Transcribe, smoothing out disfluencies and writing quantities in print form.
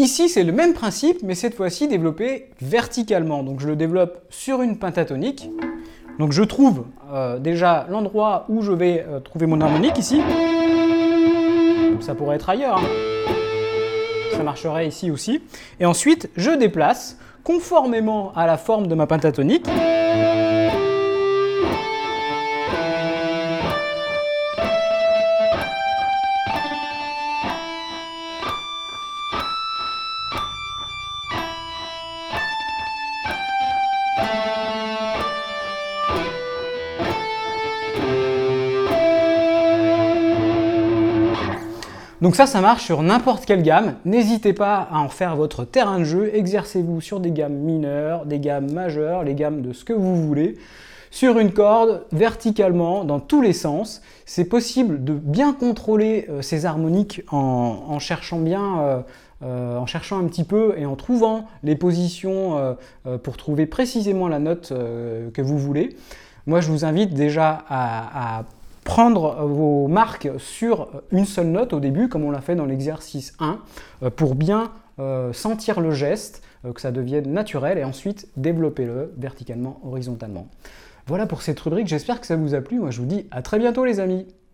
Ici, c'est le même principe, mais cette fois-ci développé verticalement. Donc je le développe sur une pentatonique. Donc je trouve déjà l'endroit où je vais trouver mon harmonique ici. Ça pourrait être ailleurs, hein. Ça marcherait ici aussi. Et ensuite, je déplace conformément à la forme de ma pentatonique. Donc ça marche sur n'importe quelle gamme. N'hésitez pas à en faire votre terrain de jeu. Exercez-vous sur des gammes mineures, des gammes majeures, les gammes de ce que vous voulez. Sur une corde, verticalement, dans tous les sens. C'est possible de bien contrôler ces harmoniques en cherchant bien, en cherchant un petit peu et en trouvant les positions pour trouver précisément la note que vous voulez. Moi, je vous invite déjà à prendre vos marques sur une seule note au début, comme on l'a fait dans l'exercice 1, pour bien sentir le geste, que ça devienne naturel, et ensuite développer-le verticalement, horizontalement. Voilà pour cette rubrique, j'espère que ça vous a plu. Moi je vous dis à très bientôt les amis.